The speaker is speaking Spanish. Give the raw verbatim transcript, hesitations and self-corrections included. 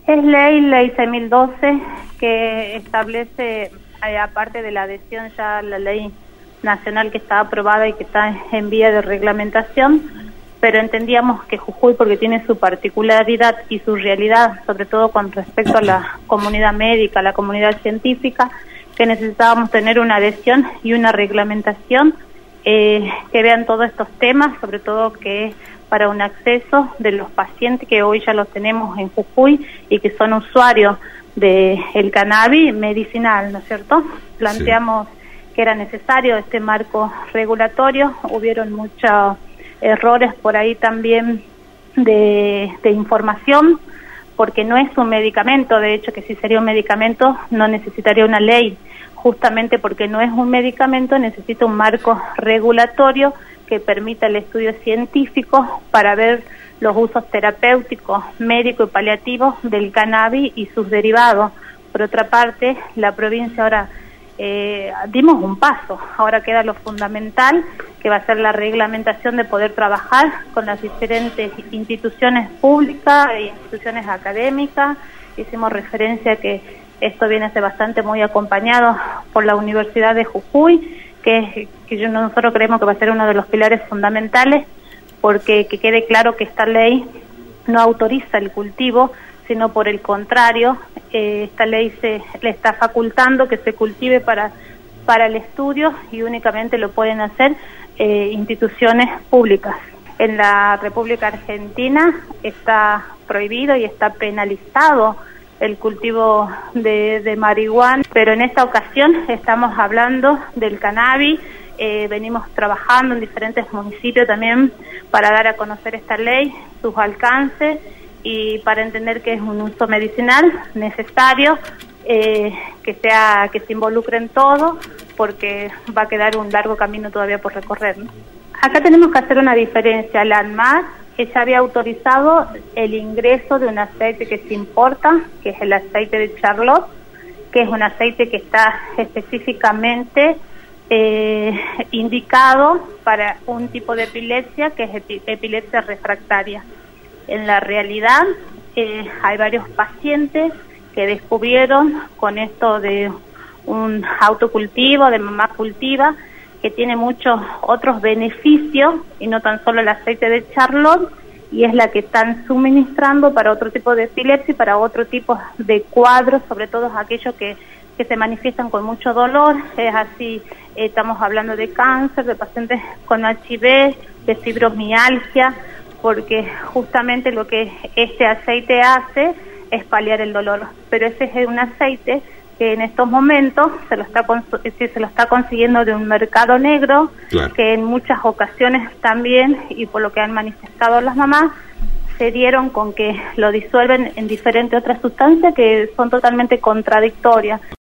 Es ley, ley seis mil doce, que establece, eh, aparte de la adhesión ya a la ley nacional que está aprobada y que está en vía de reglamentación, pero entendíamos que Jujuy, porque tiene su particularidad y su realidad, sobre todo con respecto a la comunidad médica, a la comunidad científica, que necesitábamos tener una adhesión y una reglamentación eh, que vean todos estos temas, sobre todo que para un acceso de los pacientes que hoy ya los tenemos en Jujuy y que son usuarios del cannabis medicinal, ¿no es cierto? Planteamos sí. que era necesario este marco regulatorio, hubieron muchos errores por ahí también de, de información, porque no es un medicamento, de hecho que si sería un medicamento no necesitaría una ley, justamente porque no es un medicamento, necesita un marco regulatorio que permita el estudio científico para ver los usos terapéuticos, médicos y paliativos del cannabis y sus derivados. Por otra parte, la provincia ahora eh, dimos un paso, ahora queda lo fundamental, que va a ser la reglamentación de poder trabajar con las diferentes instituciones públicas e instituciones académicas. Hicimos referencia que esto viene a ser bastante muy acompañado por la Universidad de Jujuy, que, que yo, nosotros creemos que va a ser uno de los pilares fundamentales, porque que quede claro que esta ley no autoriza el cultivo, sino por el contrario, eh, esta ley se le está facultando que se cultive para, para el estudio y únicamente lo pueden hacer eh, instituciones públicas. En la República Argentina está prohibido y está penalizado el cultivo de, de marihuana, pero en esta ocasión estamos hablando del cannabis. Eh, venimos trabajando en diferentes municipios también para dar a conocer esta ley, sus alcances y para entender que es un uso medicinal necesario, eh, que sea que se involucre en todo, porque va a quedar un largo camino todavía por recorrer, ¿no? Acá tenemos que hacer una diferencia. La ANMAT que ya había autorizado el ingreso de un aceite que se importa, que es el aceite de Charlotte, que es un aceite que está específicamente eh, indicado para un tipo de epilepsia, que es epi epilepsia refractaria. En la realidad eh, hay varios pacientes que descubrieron con esto de un autocultivo, de mamá cultiva, que tiene muchos otros beneficios y no tan solo el aceite de Charlotte, y es la que están suministrando para otro tipo de epilepsia y para otro tipo de cuadros, sobre todo aquellos que, que se manifiestan con mucho dolor. Es así, eh, estamos hablando de cáncer, de pacientes con H I V, de fibromialgia, porque justamente lo que este aceite hace es paliar el dolor, pero ese es un aceite que en estos momentos se lo está se lo está consiguiendo de un mercado negro, claro, que en muchas ocasiones también, y por lo que han manifestado las mamás, se dieron con que lo disuelven en diferentes otras sustancias que son totalmente contradictorias.